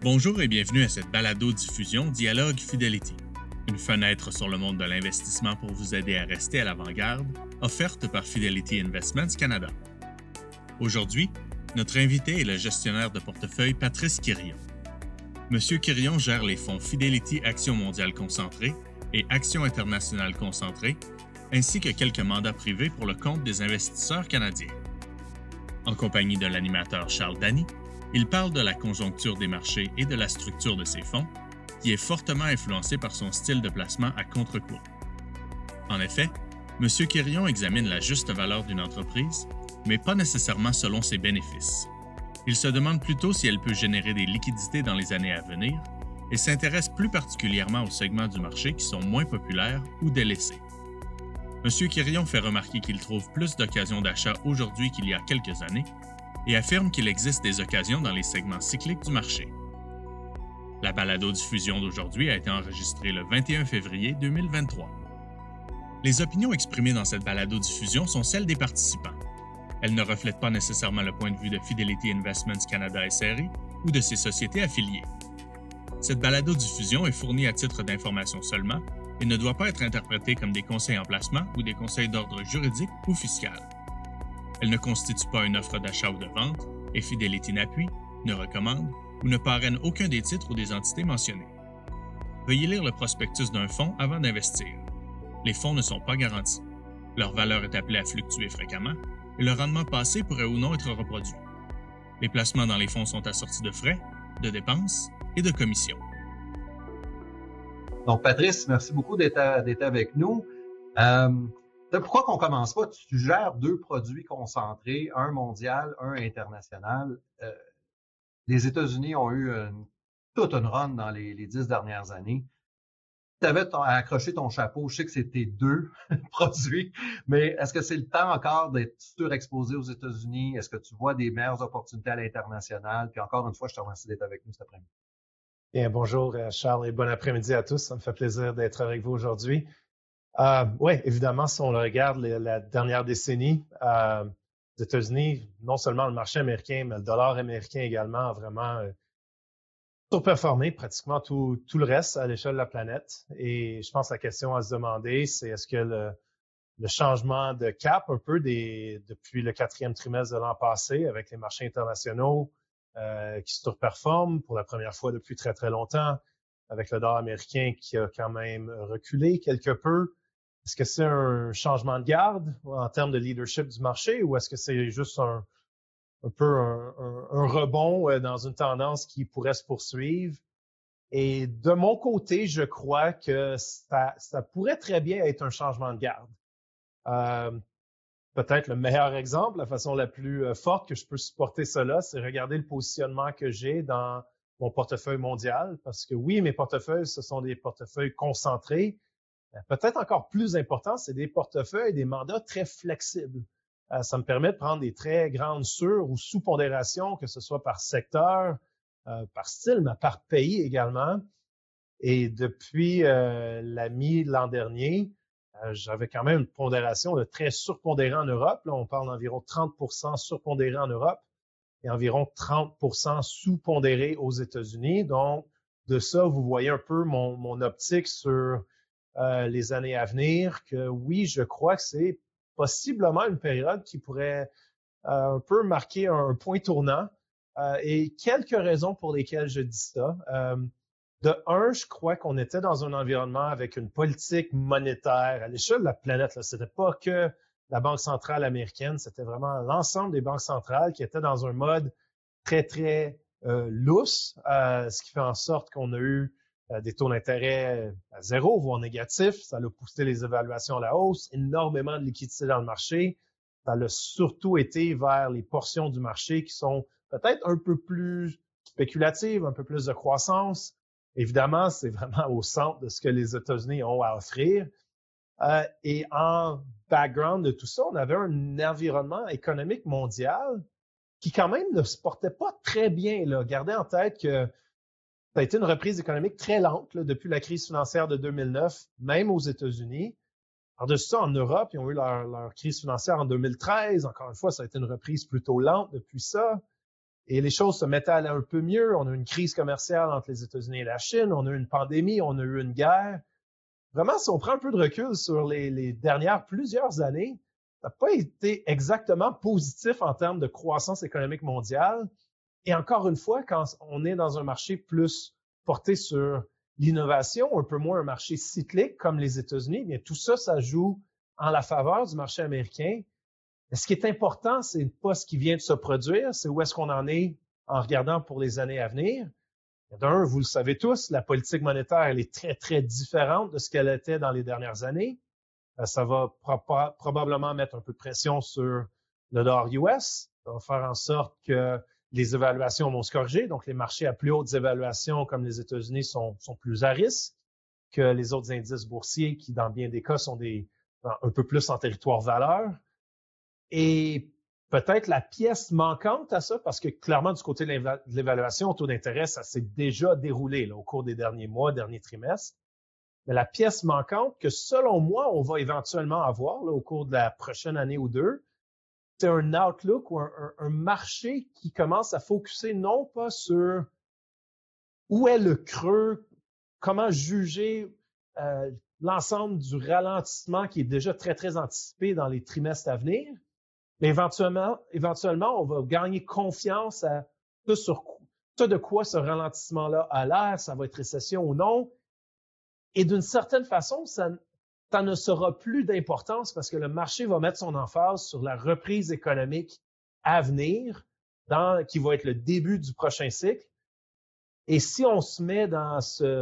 Bonjour et bienvenue à cette balado-diffusion Dialogue Fidelity, une fenêtre sur le monde de l'investissement pour vous aider à rester à l'avant-garde, offerte par Fidelity Investments Canada. Aujourd'hui, notre invité est le gestionnaire de portefeuille Patrice Quirion. Monsieur Quirion gère les fonds Fidelity Action mondiale concentrée et Action internationale concentrée, ainsi que quelques mandats privés pour le compte des investisseurs canadiens. En compagnie de l'animateur Charles Dany, il parle de la conjoncture des marchés et de la structure de ses fonds, qui est fortement influencée par son style de placement à contre-courant. En effet, M. Quirion examine la juste valeur d'une entreprise, mais pas nécessairement selon ses bénéfices. Il se demande plutôt si elle peut générer des liquidités dans les années à venir et s'intéresse plus particulièrement aux segments du marché qui sont moins populaires ou délaissés. M. Quirion fait remarquer qu'il trouve plus d'occasions d'achat aujourd'hui qu'il y a quelques années et affirme qu'il existe des occasions dans les segments cycliques du marché. La balado-diffusion d'aujourd'hui a été enregistrée le 21 février 2023. Les opinions exprimées dans cette balado-diffusion sont celles des participants. Elles ne reflètent pas nécessairement le point de vue de Fidelity Investments Canada SRI ou de ses sociétés affiliées. Cette balado-diffusion est fournie à titre d'information seulement et ne doit pas être interprétée comme des conseils en placement ou des conseils d'ordre juridique ou fiscal. Elle ne constitue pas une offre d'achat ou de vente et Fidelity n'appuie, ne recommande ou ne parraine aucun des titres ou des entités mentionnées. Veuillez lire le prospectus d'un fonds avant d'investir. Les fonds ne sont pas garantis. Leur valeur est appelée à fluctuer fréquemment et le rendement passé pourrait ou non être reproduit. Les placements dans les fonds sont assortis de frais, de dépenses et de commissions. Donc, Patrice, merci beaucoup d'être avec nous. Pourquoi qu'on commence pas? Tu gères deux produits concentrés, un mondial, un international. Les États-Unis ont eu toute une run dans les 10 dernières années. Tu avais accroché ton chapeau, je sais que c'était deux produits, mais est-ce que c'est le temps encore d'être surexposé aux États-Unis? Est-ce que tu vois des meilleures opportunités à l'international? Puis encore une fois, je te remercie d'être avec nous cet après-midi. Bien, bonjour Charles et bon après-midi à tous. Ça me fait plaisir d'être avec vous aujourd'hui. Oui, évidemment, si on le regarde la dernière décennie, aux États-Unis, non seulement le marché américain, mais le dollar américain également a vraiment surperformé pratiquement tout le reste à l'échelle de la planète. Et je pense que la question à se demander, c'est est-ce que le changement de cap un peu depuis le 4e trimestre de l'an passé avec les marchés internationaux qui surperforment pour la première fois depuis très, très longtemps, avec le dollar américain qui a quand même reculé quelque peu. Est-ce que c'est un changement de garde en termes de leadership du marché ou est-ce que c'est juste un rebond dans une tendance qui pourrait se poursuivre? Et de mon côté, je crois que ça pourrait très bien être un changement de garde. Peut-être le meilleur exemple, la façon la plus forte que je peux supporter cela, c'est regarder le positionnement que j'ai dans mon portefeuille mondial. Parce que oui, mes portefeuilles, ce sont des portefeuilles concentrés. Peut-être encore plus important, c'est des portefeuilles, des mandats très flexibles. Ça me permet de prendre des très grandes sur- ou sous-pondérations, que ce soit par secteur, par style, mais par pays également. Et depuis la mi-l'an dernier, j'avais quand même une pondération de très surpondérée en Europe. Là, on parle d'environ 30% surpondéré en Europe et environ 30% sous-pondéré aux États-Unis. Donc, de ça, vous voyez un peu mon optique sur les années à venir, que oui, je crois que c'est possiblement une période qui pourrait un peu marquer un point tournant. Et quelques raisons pour lesquelles je dis ça. De un, je crois qu'on était dans un environnement avec une politique monétaire à l'échelle de la planète. Ce n'était pas que la Banque centrale américaine, c'était vraiment l'ensemble des banques centrales qui étaient dans un mode très, très lousse, ce qui fait en sorte qu'on a eu des taux d'intérêt à zéro, voire négatifs. Ça a poussé les évaluations à la hausse, énormément de liquidités dans le marché. Ça a surtout été vers les portions du marché qui sont peut-être un peu plus spéculatives, un peu plus de croissance. Évidemment, c'est vraiment au centre de ce que les États-Unis ont à offrir. Et en background de tout ça, on avait un environnement économique mondial qui quand même ne se portait pas très bien. Là. Gardez en tête que ça a été une reprise économique très lente là, depuis la crise financière de 2009, même aux États-Unis. Par-dessus ça, en Europe, ils ont eu leur crise financière en 2013. Encore une fois, ça a été une reprise plutôt lente depuis ça. Et les choses se mettaient à aller un peu mieux. On a eu une crise commerciale entre les États-Unis et la Chine. On a eu une pandémie. On a eu une guerre. Vraiment, si on prend un peu de recul sur les dernières plusieurs années, ça n'a pas été exactement positif en termes de croissance économique mondiale. Et encore une fois, quand on est dans un marché plus porté sur l'innovation, un peu moins un marché cyclique comme les États-Unis, bien tout ça, ça joue en la faveur du marché américain. Mais ce qui est important, c'est pas ce qui vient de se produire, c'est où est-ce qu'on en est en regardant pour les années à venir. D'un, vous le savez tous, la politique monétaire, elle est très, très différente de ce qu'elle était dans les dernières années. Ça va probablement mettre un peu de pression sur le dollar US. Ça va faire en sorte que les évaluations vont se corriger. Donc, les marchés à plus hautes évaluations, comme les États-Unis, sont plus à risque que les autres indices boursiers qui, dans bien des cas, sont un peu plus en territoire valeur. Et peut-être la pièce manquante à ça, parce que clairement, du côté de l'évaluation, au taux d'intérêt, ça s'est déjà déroulé là, au cours des derniers mois, derniers trimestres. Mais la pièce manquante que, selon moi, on va éventuellement avoir là, au cours de la prochaine année ou deux, c'est un outlook ou un marché qui commence à focuser non pas sur où est le creux, comment juger l'ensemble du ralentissement qui est déjà très, très anticipé dans les trimestres à venir, mais éventuellement, on va gagner confiance à tout de quoi ce ralentissement-là a l'air, ça va être récession ou non. Et d'une certaine façon, ça ne sera plus d'importance parce que le marché va mettre son emphase sur la reprise économique à venir, qui va être le début du prochain cycle. Et si on se met dans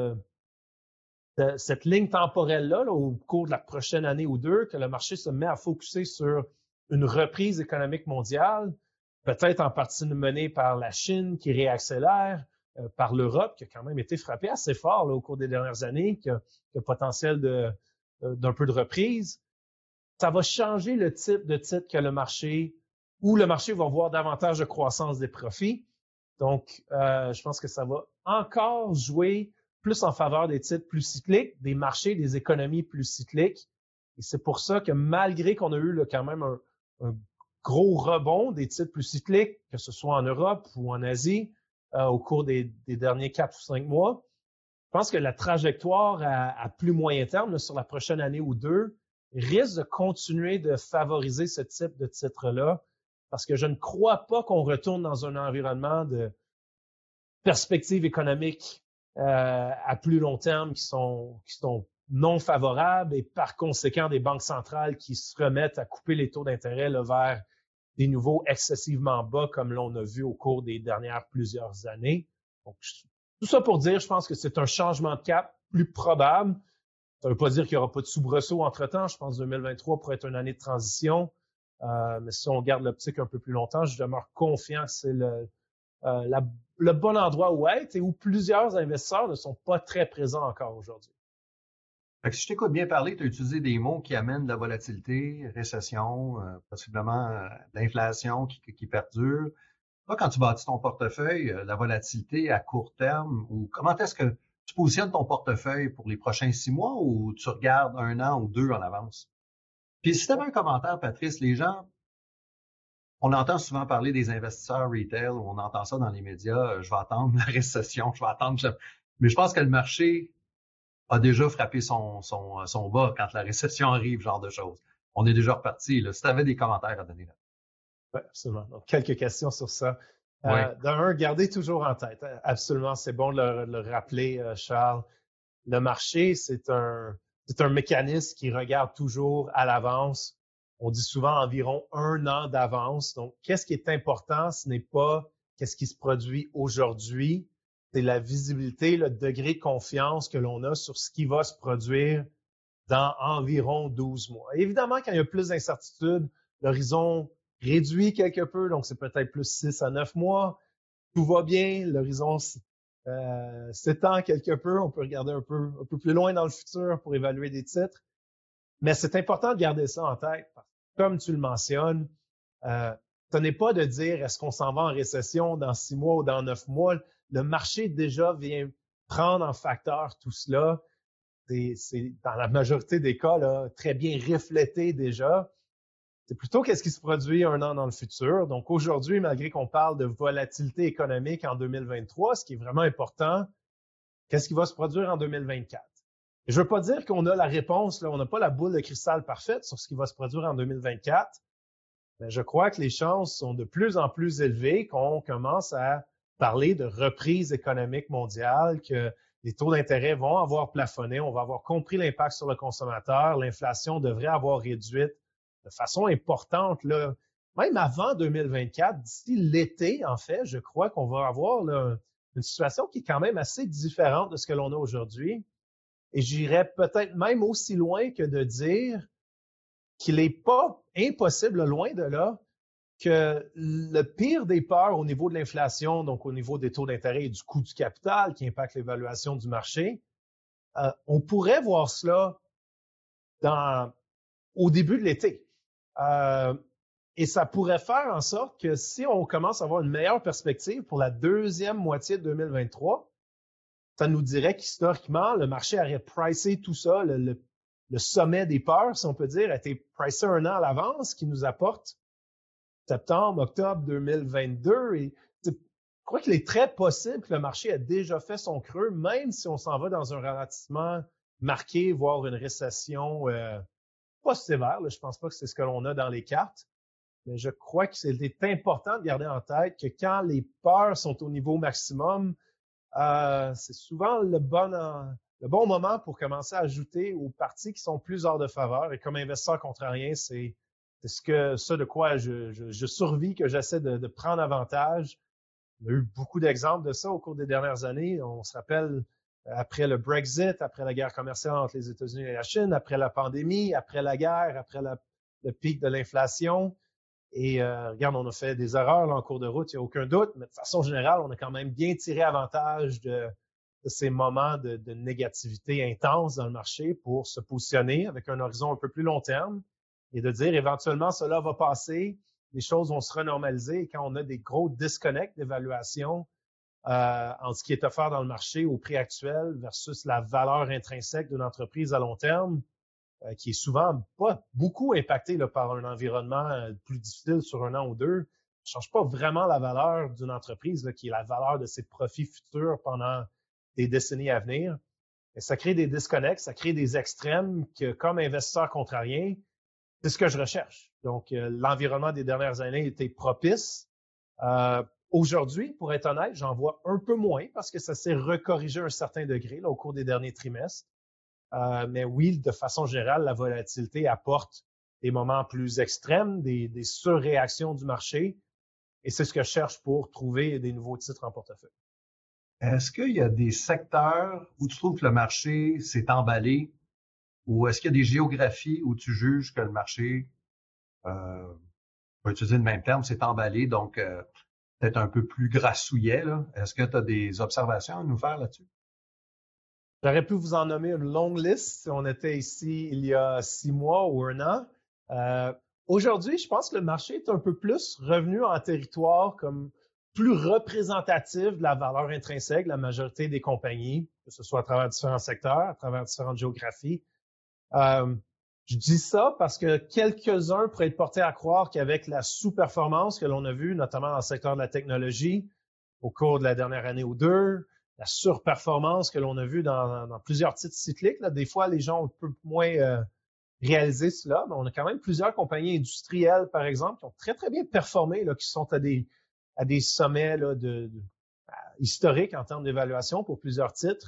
cette ligne temporelle-là, là, au cours de la prochaine année ou deux, que le marché se met à focuser sur une reprise économique mondiale, peut-être en partie menée par la Chine qui réaccélère, par l'Europe qui a quand même été frappée assez fort là, au cours des dernières années, qui a potentiel d'un peu de reprise, ça va changer le type de titre que le marché va voir davantage de croissance des profits. Donc, je pense que ça va encore jouer plus en faveur des titres plus cycliques, des marchés, des économies plus cycliques. Et c'est pour ça que malgré qu'on a eu là, quand même un gros rebond des titres plus cycliques, que ce soit en Europe ou en Asie, au cours des derniers 4 ou 5 mois, je pense que la trajectoire à plus moyen terme, là, sur la prochaine année ou deux, risque de continuer de favoriser ce type de titre-là, parce que je ne crois pas qu'on retourne dans un environnement de perspectives économiques à plus long terme qui sont non favorables et par conséquent des banques centrales qui se remettent à couper les taux d'intérêt là, vers des niveaux excessivement bas comme l'on a vu au cours des dernières plusieurs années. Donc, tout ça pour dire, je pense que c'est un changement de cap plus probable. Ça ne veut pas dire qu'il n'y aura pas de soubresaut entre-temps. Je pense que 2023 pourrait être une année de transition. Mais si on garde l'optique un peu plus longtemps, je demeure confiant que c'est le bon endroit où être et où plusieurs investisseurs ne sont pas très présents encore aujourd'hui. Fait que si je t'écoute bien parler, tu as utilisé des mots qui amènent de la volatilité, récession, possiblement de l'inflation qui perdure. Toi, quand tu bâtis ton portefeuille, la volatilité à court terme, ou comment est-ce que tu positionnes ton portefeuille pour les prochains 6 mois ou tu regardes 1 an ou 2 en avance? Puis si tu avais un commentaire, Patrice, les gens, on entend souvent parler des investisseurs retail, ou on entend ça dans les médias, je vais attendre la récession, mais je pense que le marché a déjà frappé son bas quand la récession arrive, genre de choses. On est déjà reparti. Là. Si tu avais des commentaires à donner là. Oui, absolument. Donc, quelques questions sur ça. Oui. D'un, gardez toujours en tête. Absolument, c'est bon de le rappeler, Charles. Le marché, c'est un mécanisme qui regarde toujours à l'avance. On dit souvent environ 1 an d'avance. Donc, qu'est-ce qui est important? Ce n'est pas qu'est-ce qui se produit aujourd'hui. C'est la visibilité, le degré de confiance que l'on a sur ce qui va se produire dans environ 12 mois. Évidemment, quand il y a plus d'incertitudes, l'horizon réduit quelque peu, donc c'est peut-être plus 6 à 9 mois. Tout va bien, l'horizon s'étend quelque peu, on peut regarder un peu plus loin dans le futur pour évaluer des titres. Mais c'est important de garder ça en tête, parce que, comme tu le mentionnes, ce n'est pas de dire est-ce qu'on s'en va en récession dans 6 mois ou dans 9 mois. Le marché déjà vient prendre en facteur tout cela. C'est dans la majorité des cas là, très bien reflété déjà. C'est plutôt qu'est-ce qui se produit un an dans le futur. Donc aujourd'hui, malgré qu'on parle de volatilité économique en 2023, ce qui est vraiment important, qu'est-ce qui va se produire en 2024? Et je veux pas dire qu'on a la réponse, là, on n'a pas la boule de cristal parfaite sur ce qui va se produire en 2024, mais je crois que les chances sont de plus en plus élevées qu'on commence à parler de reprise économique mondiale, que les taux d'intérêt vont avoir plafonné, on va avoir compris l'impact sur le consommateur, l'inflation devrait avoir réduit de façon importante, là, même avant 2024, d'ici l'été, en fait, je crois qu'on va avoir là, une situation qui est quand même assez différente de ce que l'on a aujourd'hui. Et j'irais peut-être même aussi loin que de dire qu'il n'est pas impossible, loin de là, que le pire des peurs au niveau de l'inflation, donc au niveau des taux d'intérêt et du coût du capital qui impacte l'évaluation du marché, on pourrait voir cela au début de l'été. Et ça pourrait faire en sorte que si on commence à avoir une meilleure perspective pour la deuxième moitié de 2023, ça nous dirait qu'historiquement, le marché aurait pricé tout ça, le sommet des peurs, si on peut dire, a été pricé un an à l'avance, ce qui nous apporte septembre, octobre 2022. Et je crois qu'il est très possible que le marché a déjà fait son creux, même si on s'en va dans un ralentissement marqué, voire une récession pas sévère. Là, je pense pas que c'est ce que l'on a dans les cartes, mais je crois que c'est important de garder en tête que quand les peurs sont au niveau maximum, c'est souvent le bon moment pour commencer à ajouter aux parties qui sont plus hors de faveur. Et comme investisseur contrarien, c'est ce de quoi je survis, que j'essaie de prendre avantage. On a eu beaucoup d'exemples de ça au cours des dernières années. On se rappelle après le Brexit, après la guerre commerciale entre les États-Unis et la Chine, après la pandémie, après la guerre, après le pic de l'inflation. Et regarde, on a fait des erreurs là, en cours de route, il n'y a aucun doute, mais de façon générale, on a quand même bien tiré avantage de ces moments de négativité intense dans le marché pour se positionner avec un horizon un peu plus long terme et de dire éventuellement cela va passer, les choses vont se renormaliser. Et quand on a des gros disconnects d'évaluation entre ce qui est offert dans le marché au prix actuel versus la valeur intrinsèque d'une entreprise à long terme, qui est souvent pas beaucoup impacté là, par un environnement plus difficile sur un an ou deux, ne change pas vraiment la valeur d'une entreprise, là, qui est la valeur de ses profits futurs pendant des décennies à venir. Et ça crée des disconnects, ça crée des extrêmes que, comme investisseur contrarien, c'est ce que je recherche. Donc, l'environnement des dernières années était propice. Aujourd'hui, pour être honnête, j'en vois un peu moins parce que ça s'est recorrigé à un certain degré là, au cours des derniers trimestres. Mais oui, de façon générale, la volatilité apporte des moments plus extrêmes, des surréactions du marché. Et c'est ce que je cherche pour trouver des nouveaux titres en portefeuille. Est-ce qu'il y a des secteurs où tu trouves que le marché s'est emballé, ou est-ce qu'il y a des géographies où tu juges que le marché, on va utiliser le même terme, s'est emballé, donc peut-être un peu plus grassouillet, là? Est-ce que tu as des observations à nous faire là-dessus? J'aurais pu vous en nommer une longue liste si on était ici il y a 6 mois ou un an. Aujourd'hui, je pense que le marché est un peu plus revenu en territoire comme plus représentatif de la valeur intrinsèque de la majorité des compagnies, que ce soit à travers différents secteurs, à travers différentes géographies. Je dis ça parce que quelques-uns pourraient être portés à croire qu'avec la sous-performance que l'on a vue, notamment dans le secteur de la technologie, au cours de la dernière année ou deux, la surperformance que l'on a vue dans plusieurs titres cycliques, là, des fois, les gens ont un peu moins réalisé cela, mais on a quand même plusieurs compagnies industrielles, par exemple, qui ont très, très bien performé, là, qui sont à des sommets là, historiques en termes d'évaluation pour plusieurs titres.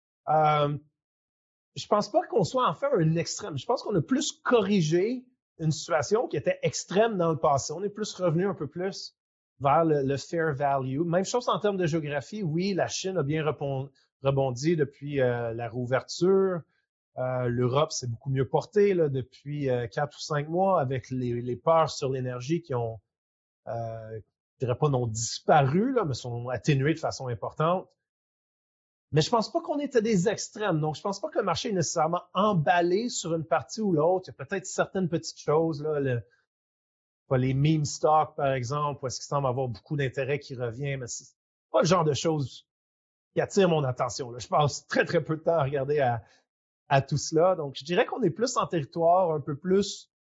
Je pense pas qu'on soit en fait un extrême. Je pense qu'on a plus corrigé une situation qui était extrême dans le passé. On est plus revenu un peu plus vers le fair value. Même chose en termes de géographie. Oui, la Chine a bien rebondi depuis la réouverture. L'Europe s'est beaucoup mieux portée là, depuis 4 ou 5 mois avec les peurs sur l'énergie qui ont, je dirais pas non disparu, là, mais sont atténuées de façon importante. Mais je pense pas qu'on est à des extrêmes. Donc, je pense pas que le marché est nécessairement emballé sur une partie ou l'autre. Il y a peut-être certaines petites choses, là, les meme stocks, par exemple, où est-ce qu'il semble avoir beaucoup d'intérêt qui revient, mais c'est pas le genre de choses qui attire mon attention, là. Je passe très, très peu de temps à regarder à tout cela. Donc, je dirais qu'on est plus en territoire un peu plus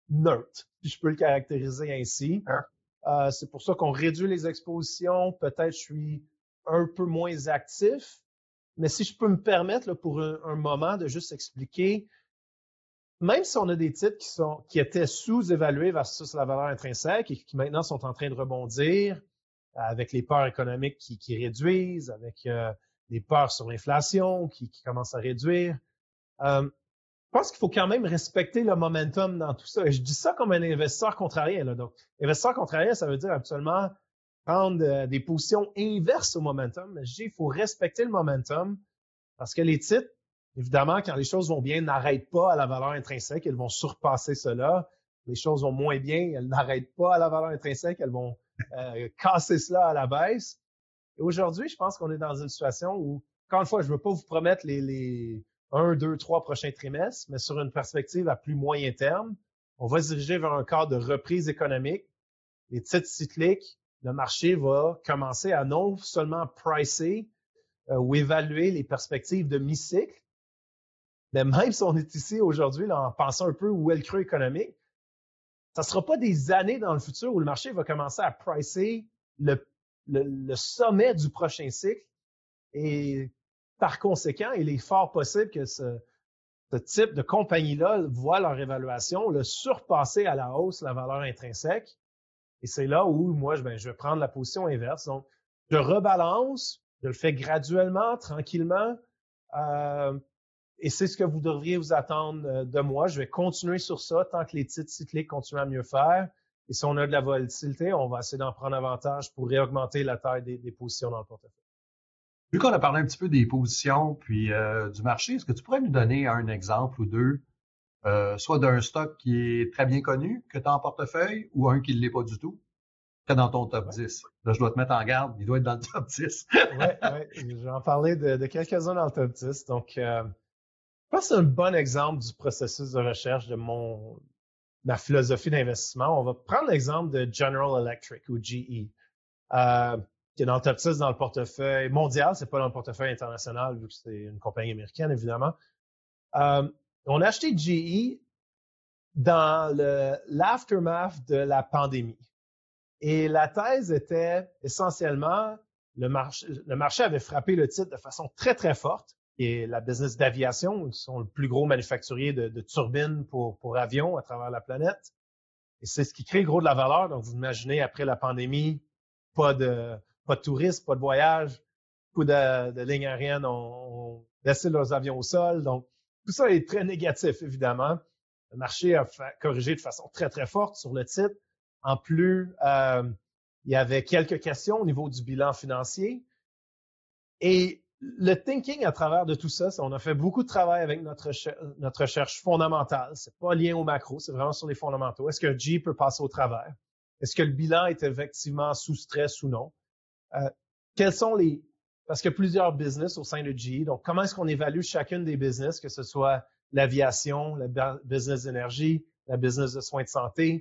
neutre, si je peux le caractériser ainsi. C'est pour ça qu'on réduit les expositions. Peut-être je suis un peu moins actif. Mais si je peux me permettre là, pour un moment de juste expliquer, même si on a des titres qui étaient sous-évalués versus la valeur intrinsèque et qui maintenant sont en train de rebondir avec les peurs économiques qui réduisent, avec les peurs sur l'inflation qui commencent à réduire, je pense qu'il faut quand même respecter le momentum dans tout ça. Et je dis ça comme un investisseur contrarié. Là. Donc, investisseur contrarié, ça veut dire absolument prendre des positions inverses au momentum. Mais je dis, il faut respecter le momentum parce que les titres, évidemment, quand les choses vont bien, n'arrêtent pas à la valeur intrinsèque. Elles vont surpasser cela. Les choses vont moins bien, elles n'arrêtent pas à la valeur intrinsèque. Elles vont casser cela à la baisse. Et aujourd'hui, je pense qu'on est dans une situation où, encore une fois, je ne veux pas vous promettre les 1, 2, 3 prochains trimestres, mais sur une perspective à plus moyen terme, on va se diriger vers un cadre de reprise économique. Les titres cycliques, le marché va commencer à non seulement pricer ou évaluer les perspectives de mi-cycle, mais même si on est ici aujourd'hui là, en pensant un peu où est le creux économique, ça ne sera pas des années dans le futur où le marché va commencer à pricer le sommet du prochain cycle. Et par conséquent, il est fort possible que ce type de compagnie-là voit leur évaluation le surpasser à la hausse la valeur intrinsèque. Et c'est là où moi, je vais prendre la position inverse. Donc, je rebalance, je le fais graduellement, tranquillement. Et c'est ce que vous devriez vous attendre de moi. Je vais continuer sur ça tant que les titres cycliques continuent à mieux faire. Et si on a de la volatilité, on va essayer d'en prendre avantage pour réaugmenter la taille des positions dans le portefeuille. Vu qu'on a parlé un petit peu des positions puis du marché, est-ce que tu pourrais nous donner un exemple ou deux, soit d'un stock qui est très bien connu, que tu as en portefeuille, ou un qui ne l'est pas du tout, que dans ton top 10? Là, je dois te mettre en garde, il doit être dans le top 10. Oui, je vais en parler de quelques-uns dans le top 10. Donc, je pense que c'est un bon exemple du processus de recherche de ma philosophie d'investissement. On va prendre l'exemple de General Electric ou GE, qui est dans le top 6 dans le portefeuille mondial. C'est pas dans le portefeuille international vu que c'est une compagnie américaine, évidemment. On a acheté GE dans l'aftermath de la pandémie. Et la thèse était essentiellement, le marché avait frappé le titre de façon très, très forte. Et la business d'aviation, ils sont le plus gros manufacturier de turbines pour avions à travers la planète. Et c'est ce qui crée le gros de la valeur. Donc, vous imaginez, après la pandémie, pas de touristes, pas de voyages, beaucoup de lignes aériennes ont laissé leurs avions au sol. Donc, tout ça est très négatif, évidemment. Le marché a corrigé de façon très, très forte sur le titre. En plus, il y avait quelques questions au niveau du bilan financier. Et le thinking à travers de tout ça, c'est on a fait beaucoup de travail avec notre recherche fondamentale. C'est pas lié au macro, c'est vraiment sur les fondamentaux. Est-ce que GE peut passer au travers? Est-ce que le bilan est effectivement sous stress ou non? Quels sont parce qu'il y a plusieurs business au sein de GE. Donc, comment est-ce qu'on évalue chacune des business, que ce soit l'aviation, la business d'énergie, la business de soins de santé?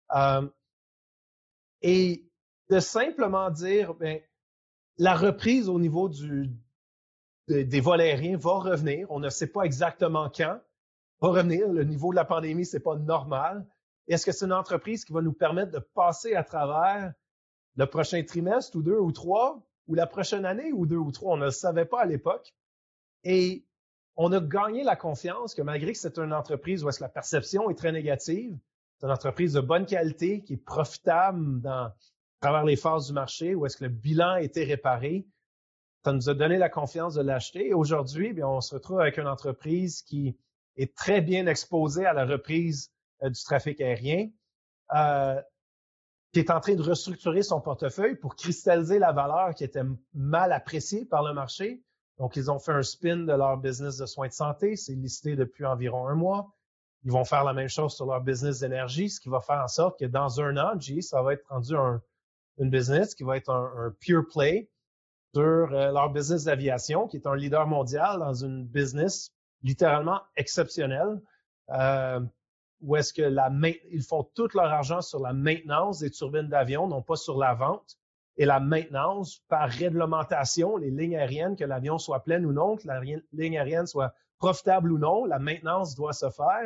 Et de simplement dire, la reprise au niveau des vols aériens va revenir. On ne sait pas exactement quand. Va revenir. Le niveau de la pandémie, c'est pas normal. Est-ce que c'est une entreprise qui va nous permettre de passer à travers le prochain trimestre ou 2 ou 3 ou la prochaine année ou 2 ou 3? On ne le savait pas à l'époque. Et on a gagné la confiance que malgré que c'est une entreprise où est-ce que la perception est très négative, c'est une entreprise de bonne qualité qui est profitable à travers les phases du marché, où est-ce que le bilan a été réparé. Ça nous a donné la confiance de l'acheter. Et aujourd'hui, bien, on se retrouve avec une entreprise qui est très bien exposée à la reprise du trafic aérien, qui est en train de restructurer son portefeuille pour cristalliser la valeur qui était mal appréciée par le marché. Donc, ils ont fait un spin de leur business de soins de santé. C'est listé depuis environ 1 mois. Ils vont faire la même chose sur leur business d'énergie, ce qui va faire en sorte que dans 1 an, GE, ça va être rendu une business qui va être un pure play sur leur business d'aviation, qui est un leader mondial dans une business littéralement exceptionnelle, où est-ce que ils font tout leur argent sur la maintenance des turbines d'avion, non pas sur la vente, et la maintenance par réglementation, les lignes aériennes, que l'avion soit plein ou non, que la ligne aérienne soit profitable ou non, la maintenance doit se faire.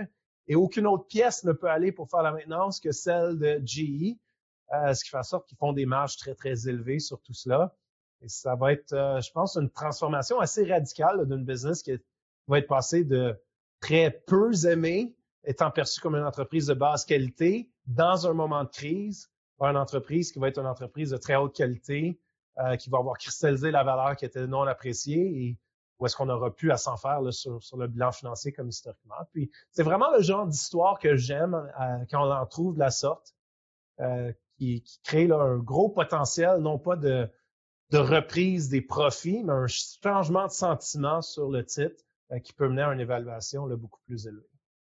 et aucune autre pièce ne peut aller pour faire la maintenance que celle de GE, ce qui fait en sorte qu'ils font des marges très, très élevées sur tout cela. Et ça va être, je pense, une transformation assez radicale là, d'une business qui va être passée de très peu aimée, étant perçue comme une entreprise de basse qualité, dans un moment de crise, vers une entreprise qui va être une entreprise de très haute qualité, qui va avoir cristallisé la valeur qui était non appréciée et où est-ce qu'on aura pu à s'en faire là, sur le bilan financier comme historiquement. Puis c'est vraiment le genre d'histoire que j'aime quand on en trouve de la sorte, qui crée là, un gros potentiel, non pas de reprise des profits, mais un changement de sentiment sur le titre qui peut mener à une évaluation là, beaucoup plus élevée.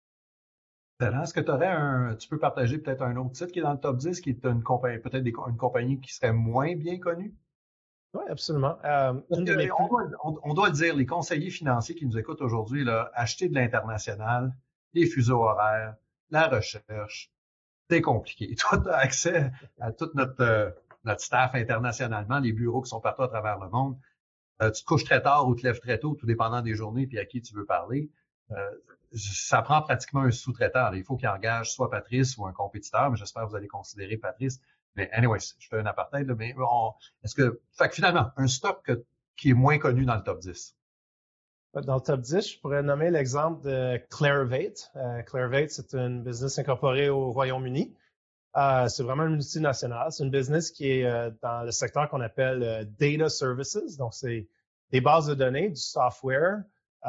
Est-ce que tu peux partager peut-être un autre titre qui est dans le top 10, qui est une compagnie, peut-être une compagnie qui serait moins bien connue? Oui, absolument. On doit le dire, les conseillers financiers qui nous écoutent aujourd'hui, là, acheter de l'international, les fuseaux horaires, la recherche, c'est compliqué. Toi, tu as accès à tout notre staff internationalement, les bureaux qui sont partout à travers le monde. Tu te couches très tard ou te lèves très tôt, tout dépendant des journées puis à qui tu veux parler. Ça prend pratiquement un sous-traitant. Il faut qu'il engage soit Patrice ou un compétiteur, mais j'espère que vous allez considérer Patrice. Mais anyways, je fais un apartheid, là, mais fait que finalement, un stock qui est moins connu dans le top 10. Dans le top 10, je pourrais nommer l'exemple de Clarivate. Clarivate, c'est une business incorporée au Royaume-Uni. C'est vraiment une multinationale. C'est une business qui est dans le secteur qu'on appelle Data Services. Donc, c'est des bases de données, du software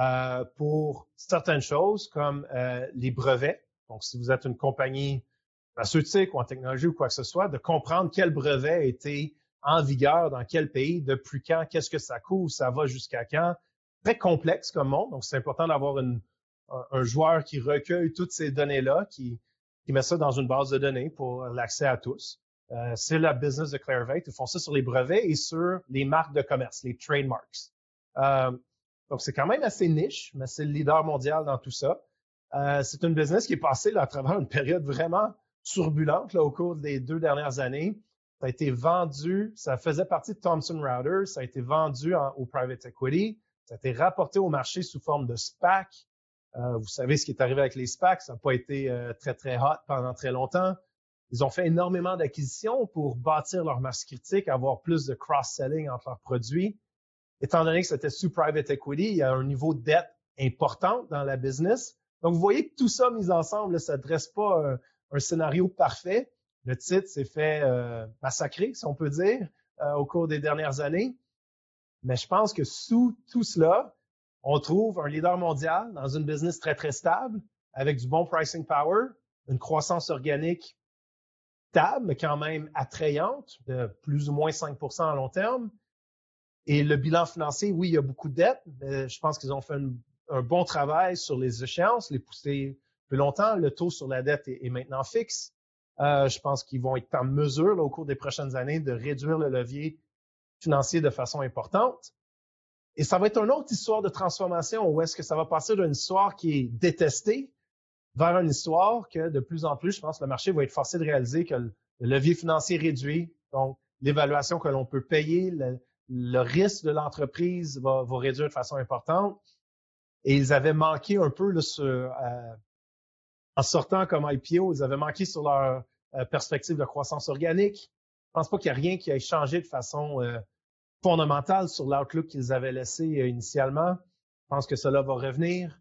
pour certaines choses comme les brevets. Donc, si vous êtes une compagnie pharmaceutique ou en technologie ou quoi que ce soit, de comprendre quel brevet a été en vigueur dans quel pays, depuis quand, qu'est-ce que ça couvre, ça va jusqu'à quand. Très complexe comme monde. Donc, c'est important d'avoir un joueur qui recueille toutes ces données-là, qui met ça dans une base de données pour l'accès à tous. C'est la business de Clarivate. Ils font ça sur les brevets et sur les marques de commerce, les trademarks. Donc, c'est quand même assez niche, mais c'est le leader mondial dans tout ça. C'est une business qui est passée là, à travers une période vraiment turbulente là, au cours des 2 dernières années. Ça a été vendu, ça faisait partie de Thomson Reuters, ça a été vendu au private equity, ça a été rapporté au marché sous forme de SPAC. Vous savez ce qui est arrivé avec les SPAC, ça n'a pas été très, très hot pendant très longtemps. Ils ont fait énormément d'acquisitions pour bâtir leur masse critique, avoir plus de cross-selling entre leurs produits. Étant donné que c'était sous private equity, il y a un niveau de dette important dans la business. Donc, vous voyez que tout ça mis ensemble, là, ça ne dresse pas un scénario parfait. Le titre s'est fait massacrer, si on peut dire, au cours des dernières années. Mais je pense que sous tout cela, on trouve un leader mondial dans une business très, très stable, avec du bon pricing power, une croissance organique stable, mais quand même attrayante, de plus ou moins 5% à long terme. Et le bilan financier, oui, il y a beaucoup de dettes, mais je pense qu'ils ont fait un bon travail sur les échéances, les pousser plus longtemps. Le taux sur la dette est maintenant fixe. Je pense qu'ils vont être en mesure, là, au cours des prochaines années, de réduire le levier financier de façon importante. Et ça va être une autre histoire de transformation où est-ce que ça va passer d'une histoire qui est détestée vers une histoire que de plus en plus, je pense, le marché va être forcé de réaliser que le levier financier réduit, donc l'évaluation que l'on peut payer, le risque de l'entreprise va réduire de façon importante. Et ils avaient manqué un peu là, en sortant comme IPO, ils avaient manqué sur leur perspective de croissance organique. Je pense pas qu'il y a rien qui ait changé de façon fondamentale sur l'outlook qu'ils avaient laissé initialement. Je pense que cela va revenir.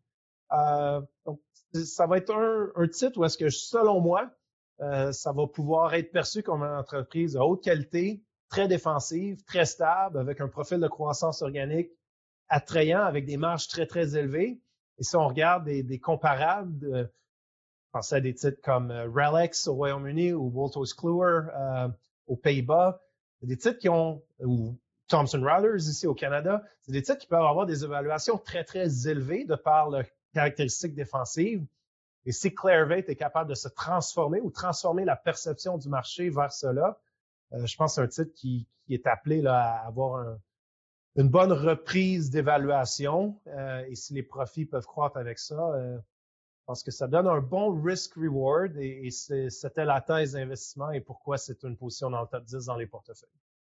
Donc, ça va être un titre où est-ce que, selon moi, ça va pouvoir être perçu comme une entreprise de haute qualité, très défensive, très stable, avec un profil de croissance organique attrayant, avec des marges très, très élevées. Et si on regarde des comparables, pensez à des titres comme Relex au Royaume-Uni ou Wolters Kluwer aux Pays-Bas, des titres qui ont, ou Thomson Reuters ici au Canada, c'est des titres qui peuvent avoir des évaluations très, très élevées de par leurs caractéristiques défensives. Et si Clarivate est capable de se transformer ou transformer la perception du marché vers cela, je pense que c'est un titre qui est appelé là, à avoir une bonne reprise d'évaluation. Et si les profits peuvent croître avec ça, je pense que ça donne un bon risk-reward et c'était la thèse d'investissement et pourquoi c'est une position dans le top 10 dans les portefeuilles.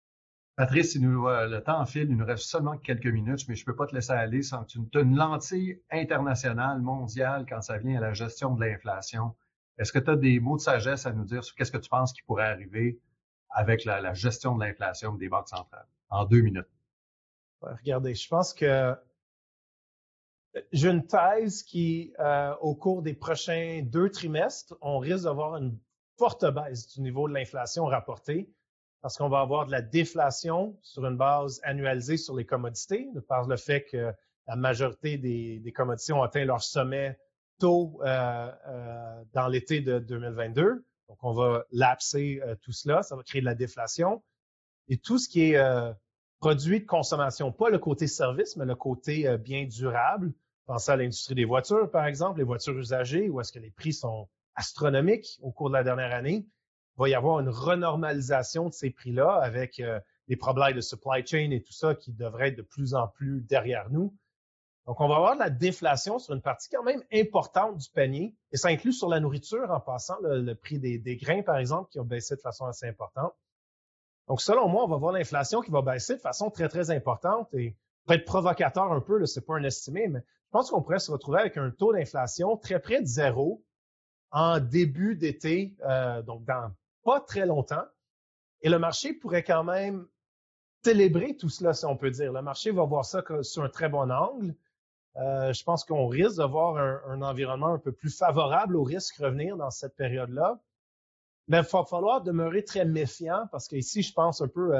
Patrice, le temps file, il nous reste seulement quelques minutes, mais je ne peux pas te laisser aller sans que tu aies une lentille internationale, mondiale, quand ça vient à la gestion de l'inflation. Est-ce que tu as des mots de sagesse à nous dire sur qu'est-ce que tu penses qui pourrait arriver avec la gestion de l'inflation des banques centrales? En 2 minutes. Ouais, regardez, je pense que j'ai une thèse qui, au cours des prochains 2 trimestres, on risque d'avoir une forte baisse du niveau de l'inflation rapportée parce qu'on va avoir de la déflation sur une base annualisée sur les commodités, par le fait que la majorité des commodités ont atteint leur sommet tôt dans l'été de 2022. Donc, on va lapser tout cela, ça va créer de la déflation. Et tout ce qui est produit de consommation, pas le côté service, mais le côté bien durable. Pensez à l'industrie des voitures, par exemple, les voitures usagées, où est-ce que les prix sont astronomiques au cours de la dernière année. Il va y avoir une renormalisation de ces prix-là avec les problèmes de supply chain et tout ça qui devraient être de plus en plus derrière nous. Donc, on va avoir de la déflation sur une partie quand même importante du panier. Et ça inclut sur la nourriture en passant le prix des grains, par exemple, qui ont baissé de façon assez importante. Donc, selon moi, on va voir l'inflation qui va baisser de façon très, très importante et peut-être provocateur un peu, c'est pas un estimé, mais je pense qu'on pourrait se retrouver avec un taux d'inflation très près de 0 en début d'été, donc dans pas très longtemps. Et le marché pourrait quand même célébrer tout cela, si on peut dire. Le marché va voir ça sur un très bon angle. Je pense qu'on risque d'avoir un environnement un peu plus favorable au risque revenir dans cette période-là. Mais il va falloir demeurer très méfiant parce qu'ici, je pense un peu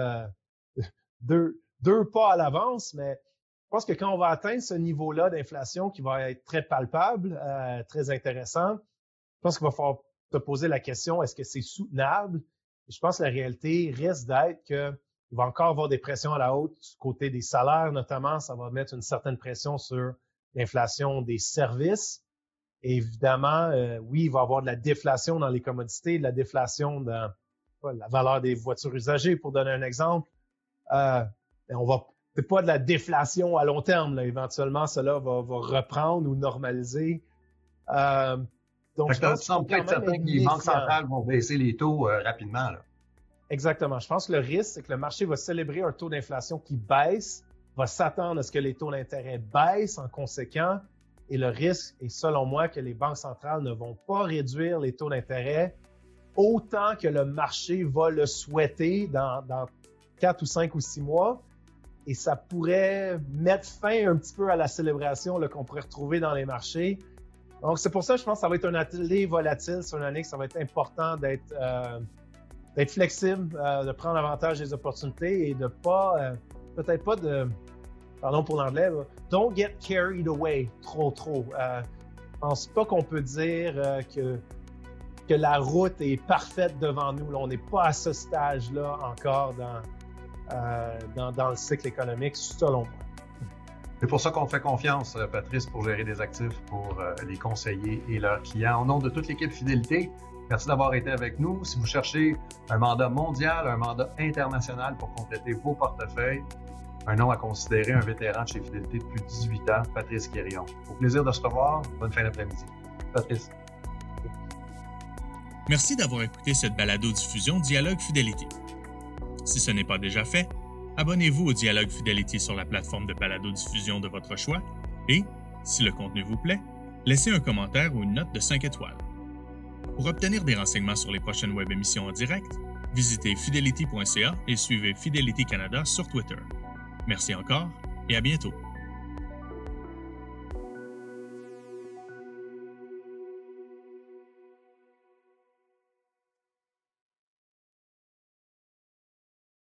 deux pas à l'avance, mais je pense que quand on va atteindre ce niveau-là d'inflation qui va être très palpable, très intéressant, je pense qu'il va falloir te poser la question, est-ce que c'est soutenable? Et je pense que la réalité risque d'être qu'il va encore avoir des pressions à la hausse du côté des salaires, notamment. Ça va mettre une certaine pression sur l'inflation des services. Et évidemment, oui, il va y avoir de la déflation dans les commodités, de la déflation dans la valeur des voitures usagées, pour donner un exemple. C'est pas de la déflation à long terme. Là. Éventuellement, cela va reprendre ou normaliser. Donc, tu sembles peut-être certain que les banques centrales vont baisser les taux rapidement. Là. Exactement. Je pense que le risque, c'est que le marché va célébrer un taux d'inflation qui baisse, va s'attendre à ce que les taux d'intérêt baissent en conséquent. Et le risque est, selon moi, que les banques centrales ne vont pas réduire les taux d'intérêt autant que le marché va le souhaiter dans 4 ou 5 ou 6 mois. Et ça pourrait mettre fin un petit peu à la célébration là, qu'on pourrait retrouver dans les marchés. Donc, c'est pour ça que je pense que ça va être une année volatile. C'est une année que ça va être important d'être flexible, de prendre avantage des opportunités et de pas, peut-être pas de... Pardon pour l'anglais, don't get carried away trop. Je pense pas qu'on peut dire que la route est parfaite devant nous. Là, on n'est pas à ce stage-là encore dans le cycle économique, selon moi. C'est pour ça qu'on fait confiance, Patrice, pour gérer des actifs, pour les conseillers et leurs clients. Au nom de toute l'équipe Fidélité, merci d'avoir été avec nous. Si vous cherchez un mandat mondial, un mandat international pour compléter vos portefeuilles, un nom à considérer, un vétéran de chez Fidélité depuis 18 ans, Patrice Quirion. Au plaisir de se revoir. Bonne fin d'après-midi. Patrice. Merci d'avoir écouté cette balado-diffusion Dialogue Fidélité. Si ce n'est pas déjà fait, abonnez-vous au Dialogue Fidélité sur la plateforme de balado-diffusion de votre choix et, si le contenu vous plaît, laissez un commentaire ou une note de 5 étoiles. Pour obtenir des renseignements sur les prochaines web émissions en direct, visitez fidelity.ca et suivez Fidelity Canada sur Twitter. Merci encore et à bientôt.